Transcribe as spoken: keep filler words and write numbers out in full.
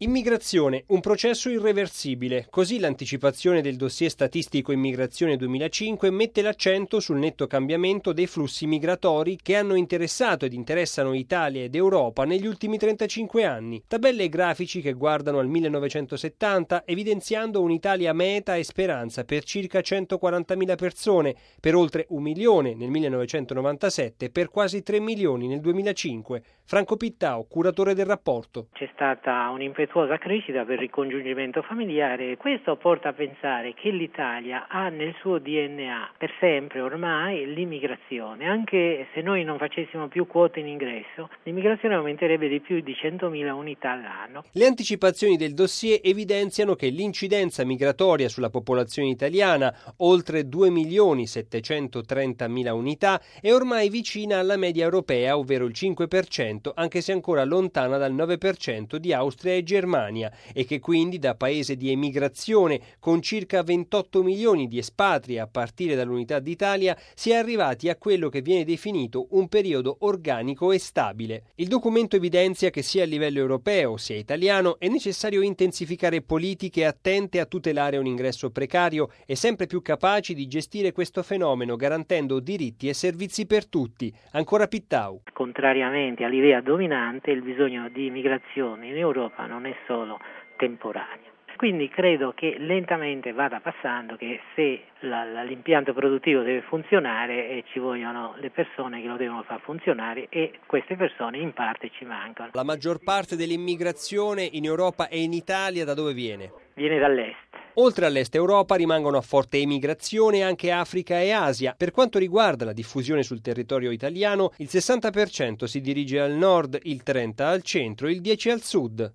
Immigrazione, un processo irreversibile. Così l'anticipazione del dossier statistico Immigrazione duemilacinque mette l'accento sul netto cambiamento dei flussi migratori che hanno interessato ed interessano Italia ed Europa negli ultimi trentacinque anni. Tabelle e grafici che guardano al millenovecentosettanta, evidenziando un'Italia meta e speranza per circa centoquarantamila persone, per oltre un milione nel millenovecentonovantasette, per quasi tre milioni nel duemilacinque. Franco Pittau, curatore del rapporto. C'è stata un'impetuosa crescita per il ricongiungimento familiare e questo porta a pensare che l'Italia ha nel suo D N A per sempre ormai l'immigrazione. Anche se noi non facessimo più quote in ingresso, l'immigrazione aumenterebbe di più di centomila unità all'anno. Le anticipazioni del dossier evidenziano che l'incidenza migratoria sulla popolazione italiana, oltre due milioni settecentotrentamila unità, è ormai vicina alla media europea, ovvero il cinque per cento, anche se ancora lontana dal nove per cento di Austria e Germania, e che quindi da paese di emigrazione con circa ventotto milioni di espatri a partire dall'unità d'Italia si è arrivati a quello che viene definito un periodo organico e stabile. Il documento evidenzia che sia a livello europeo sia italiano è necessario intensificare politiche attente a tutelare un ingresso precario e sempre più capaci di gestire questo fenomeno garantendo diritti e servizi per tutti. Ancora Pittau. Contrariamente all'idea dominante, il bisogno di immigrazione in Europa non è solo temporaneo. Quindi credo che lentamente vada passando che se la, la, l'impianto produttivo deve funzionare e ci vogliono le persone che lo devono far funzionare e queste persone in parte ci mancano. La maggior parte dell'immigrazione in Europa e in Italia da dove viene? Viene dall'est. Oltre all'est Europa rimangono a forte emigrazione anche Africa e Asia. Per quanto riguarda la diffusione sul territorio italiano, il sessanta per cento si dirige al nord, il trenta per cento al centro, il dieci per cento al sud.